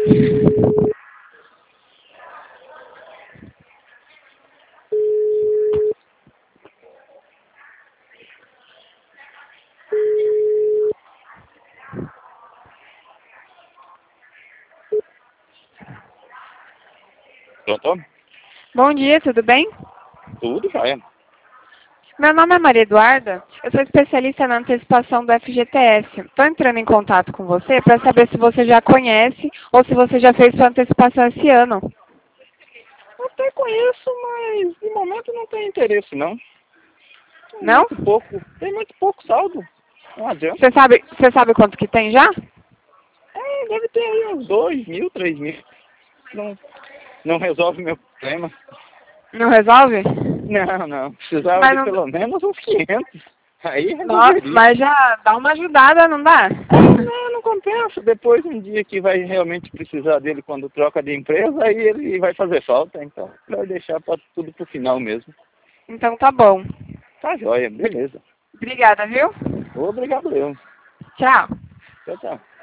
Pronto? Bom dia, tudo bem? Tudo jóia. Meu nome é Maria Eduarda, eu sou especialista na antecipação do FGTS. Estou entrando em contato com você para saber se você já conhece ou se você já fez sua antecipação esse ano. Até conheço, mas de momento não tem interesse, não. Não? Tem muito pouco saldo. Não adianta. Você sabe quanto que tem já? Deve ter aí uns 2.000, 3.000. Não resolve meu problema. Não resolve? Não. Precisava Mas de não, pelo menos uns 500. Aí nossa, resolveria. mas já dá uma ajudada, não dá? Não compensa. Depois, um dia que vai realmente precisar dele quando troca de empresa, aí ele vai fazer falta. Então, vai deixar tudo pro final mesmo. Então tá bom. Tá jóia, beleza. Obrigada, viu? Obrigado eu. Tchau. Tchau.